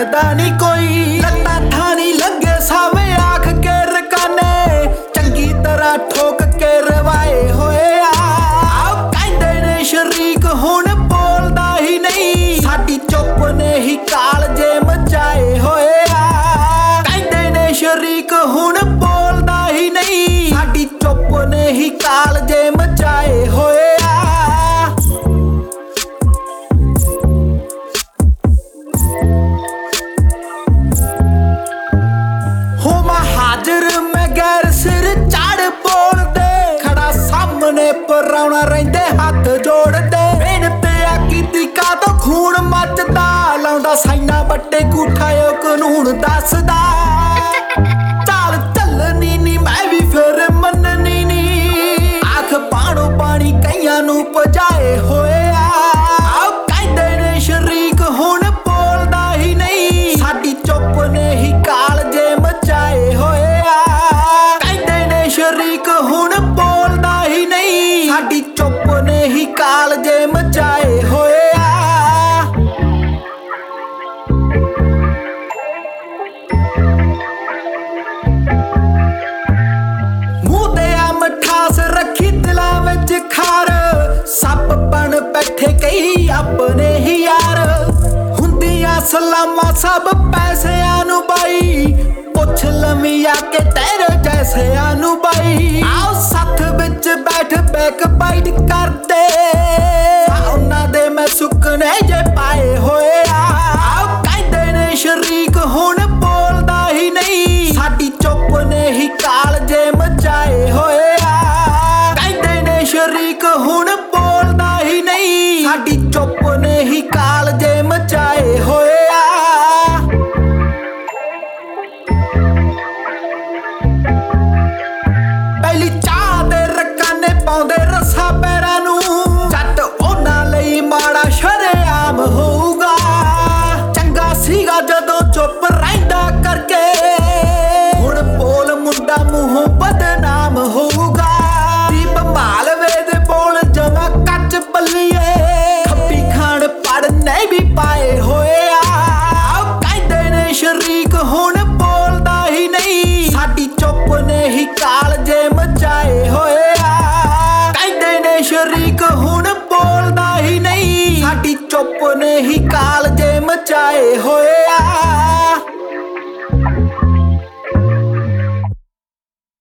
करदा नहीं कोई। लत्ता ठानी लगे सावे आख के रकाने चंगी तरह ठोक के रवाए होए आ। कहंदे ने शरीक हुण बोलदा ही नहीं साडी चुप ने ही कालजे मचाए होए आ। कहंदे ने शरीक हुण बोलदा ही नहीं साडी चुप ने ही कालजे मचाए होए आ। मैं गैर सिर चाड़ बोल दे खड़ा सामने पराउणा रहिंदे हाथ जोड़ दे। मेहनत आ कीती का तो खून मचदा लाउंदा साइना बट्टे कूठायो कानून दसदा। चाल चलनी नी मैं भी फिर मननी नी आख पाणो पानी कईयां नू पजाए होए आ। कहंदे ने शरीक हुण बोलदा ही नहीं साडी चुप ने ही कालजे मचाए होए। शरीक हुण बोलदा ही नहीं साडी चुप ने ही कालजे मचाए होए आ। मूंह ते आ मिठास रखी दिलां विच खार सप बन बैठे कई अपने ही यार। हुंदियां सलामां सब पैसिਆਂ नू बाई पुछ लवी आके तेरे जैसे आनू बाई। आओ साथ बिच बैठ बैक बाइट करते उन्हां दे मैं सुकने जे पाए होए आ। आओ कहंदे ने शरीक हुण बोलदा ही नहीं साडी चुप ने ही कालजे मचाए होए आ। कहंदे ने शरीक हुण बोलदा ही नहीं साडी चुप ने ही कालजे मचाए होए आ। पहली चाह दे रकाने पाउंदे रसा पैरां नू जट उन्हां लई माड़ा शरेआम होऊगा। चंगा सीगा जदों चुप रहिंदा करके हुण बोल मुंडा मूंहों बदनाम होऊगा। दीप मालवे दे बोल जमा कच बल्लीए खप्पी खान पढ़ने भी पाए होए आ। कहंदे ने शरीक हुण बोलदा ही नहीं साडी चुप ने ही कालजे मचाए होए आ। कहंदे ने शरीक हुण बोलदा ही नहीं साडी चुप ने ही कालजे मचाए होए आ।